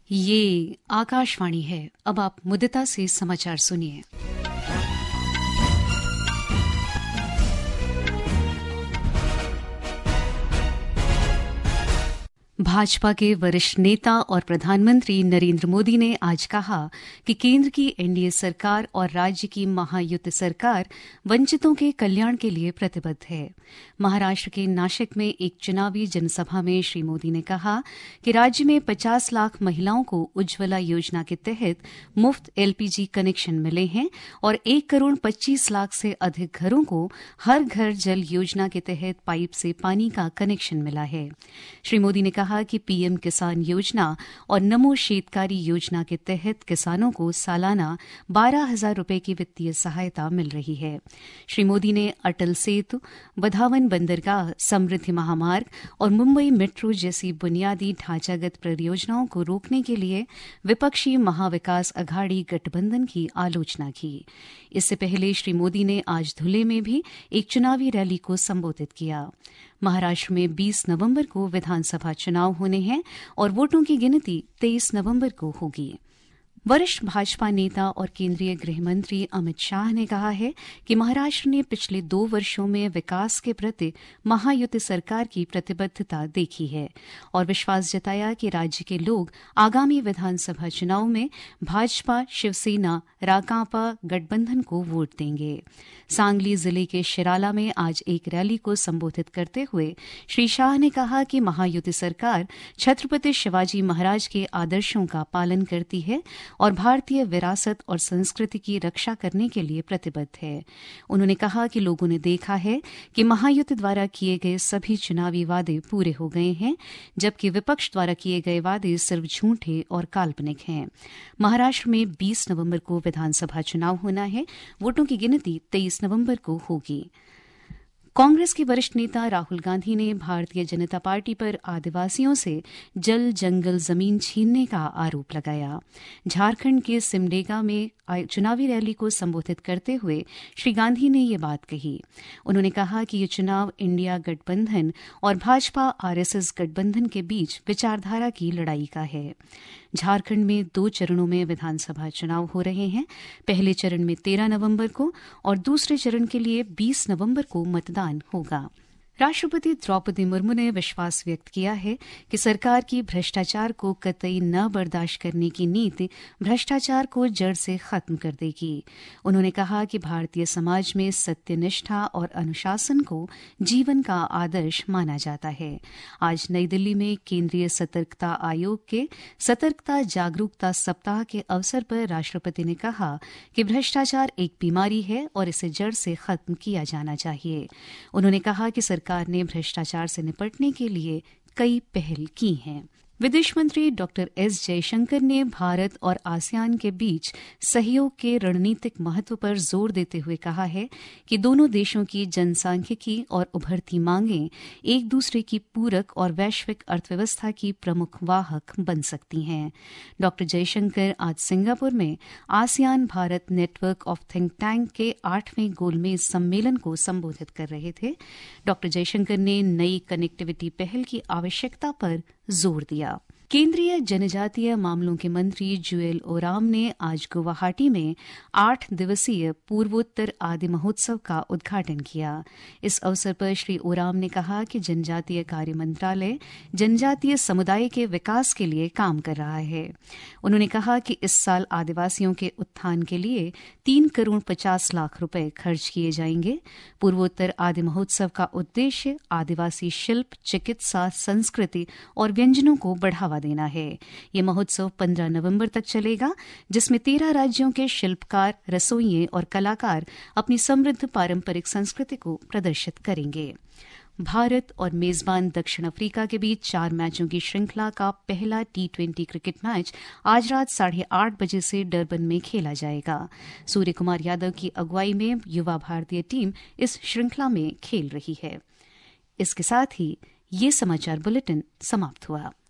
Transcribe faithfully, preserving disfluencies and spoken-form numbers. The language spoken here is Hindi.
ये आकाशवाणी है। अब आप मुदिता से समाचार सुनिए। भाजपा के वरिष्ठ नेता और प्रधानमंत्री नरेंद्र मोदी ने आज कहा कि केंद्र की एनडीए सरकार और राज्य की महायुति सरकार वंचितों के कल्याण के लिए प्रतिबद्ध है। महाराष्ट्र के नाशिक में एक चुनावी जनसभा में श्री मोदी ने कहा कि राज्य में पचास लाख महिलाओं को उज्ज्वला योजना के तहत मुफ्त एलपीजी कनेक्शन मिले हैं और एक करोड़ पच्चीस लाख से अधिक घरों को हर घर जल योजना के तहत पाइप से पानी का कनेक्शन मिला है। श्री मोदी ने कहा कि पीएम किसान योजना और नमो शेतकारी योजना के तहत किसानों को सालाना बारह हजार रुपये की वित्तीय सहायता मिल रही है। श्री मोदी ने अटल सेतु, बधावन बंदरगाह, समृद्धि महामार्ग और मुंबई मेट्रो जैसी बुनियादी ढांचागत परियोजनाओं को रोकने के लिए विपक्षी महाविकास अघाड़ी गठबंधन की आलोचना की। इससे पहले श्री मोदी ने आज धुले में भी एक चुनावी रैली को संबोधित किया। महाराष्ट्र में बीस नवंबर को विधानसभा चुनाव होने हैं और वोटों की गिनती तेईस नवंबर को होगी। वरिष्ठ भाजपा नेता और केंद्रीय गृह मंत्री अमित शाह ने कहा है कि महाराष्ट्र ने पिछले दो वर्षों में विकास के प्रति महायुति सरकार की प्रतिबद्धता देखी है और विश्वास जताया कि राज्य के लोग आगामी विधानसभा चुनाव में भाजपा, शिवसेना, राकांपा गठबंधन को वोट देंगे। सांगली जिले के शिराला में आज एक रैली को संबोधित करते हुए श्री शाह ने कहा कि महायुति सरकार छत्रपति शिवाजी महाराज के आदर्शों का पालन करती है और भारतीय विरासत और संस्कृति की रक्षा करने के लिए प्रतिबद्ध है। उन्होंने कहा कि लोगों ने देखा है कि महायुति द्वारा किए गए सभी चुनावी वादे पूरे हो गए हैं, जबकि विपक्ष द्वारा किए गए वादे सिर्फ झूठे और काल्पनिक हैं। महाराष्ट्र में बीस नवंबर को विधानसभा चुनाव होना है। वोटों की गिनती तेईस नवंबर को होगी। कांग्रेस के वरिष्ठ नेता राहुल गांधी ने भारतीय जनता पार्टी पर आदिवासियों से जल, जंगल, जमीन छीनने का आरोप लगाया। झारखंड के सिमडेगा में चुनावी रैली को संबोधित करते हुए श्री गांधी ने ये बात कही। उन्होंने कहा कि ये चुनाव इंडिया गठबंधन और भाजपा आरएसएस गठबंधन के बीच विचारधारा की लड़ाई का है। झारखंड में दो चरणों में विधानसभा चुनाव हो रहे हैं। पहले चरण में तेरह नवंबर को और दूसरे चरण के लिए बीस नवंबर को मतदान होगा। राष्ट्रपति द्रौपदी मुर्मू ने विश्वास व्यक्त किया है कि सरकार की भ्रष्टाचार को कतई न बर्दाश्त करने की नीति भ्रष्टाचार को जड़ से खत्म कर देगी। उन्होंने कहा कि भारतीय समाज में सत्यनिष्ठा और अनुशासन को जीवन का आदर्श माना जाता है। आज नई दिल्ली में केंद्रीय सतर्कता आयोग के सतर्कता जागरूकता सप्ताह के अवसर पर राष्ट्रपति ने कहा कि भ्रष्टाचार एक बीमारी है और इसे जड़ से खत्म किया जाना चाहिए। उन्होंने कहा कि सरकार ने भ्रष्टाचार से निपटने के लिए कई पहल की हैं। विदेश मंत्री डॉक्टर एस जयशंकर ने भारत और आसियान के बीच सहयोग के रणनीतिक महत्व पर जोर देते हुए कहा है कि दोनों देशों की जनसांख्यिकी और उभरती मांगें एक दूसरे की पूरक और वैश्विक अर्थव्यवस्था की प्रमुख वाहक बन सकती हैं। डॉक्टर जयशंकर आज सिंगापुर में ASEAN Bharat network of think tank के आठवें गोलमेज सम्मेलन को संबोधित कर रहे थे। डॉक्टर जयशंकर ने नई कनेक्टिविटी पहल की आवश्यकता पर जोर दिया। केंद्रीय जनजातीय मामलों के मंत्री जुएल ओराम ने आज गुवाहाटी में आठ दिवसीय पूर्वोत्तर आदि महोत्सव का उद्घाटन किया। इस अवसर पर श्री ओराम ने कहा कि जनजातीय कार्य मंत्रालय जनजातीय समुदाय के विकास के लिए काम कर रहा है। उन्होंने कहा कि इस साल आदिवासियों के उत्थान के लिए तीन करोड़ पचास लाख रुपए खर्च किए जाएंगे। पूर्वोत्तर आदि महोत्सव का उद्देश्य आदिवासी शिल्प, चिकित्सा, संस्कृति और व्यंजनों को बढ़ावा देना है। ये महोत्सव पंद्रह नवंबर तक चलेगा, जिसमें तेरह राज्यों के शिल्पकार, रसोइये और कलाकार अपनी समृद्ध पारंपरिक संस्कृति को प्रदर्शित करेंगे। भारत और मेजबान दक्षिण अफ्रीका के बीच चार मैचों की श्रृंखला का पहला टी ट्वेंटी क्रिकेट मैच आज रात साढ़े आठ बजे से डरबन में खेला जाएगा। सूर्य कुमार यादव की अगुवाई में युवा भारतीय टीम इस श्रृंखला में खेल रही है। इसके साथ ही ये समाचार बुलेटिन समाप्त हुआ।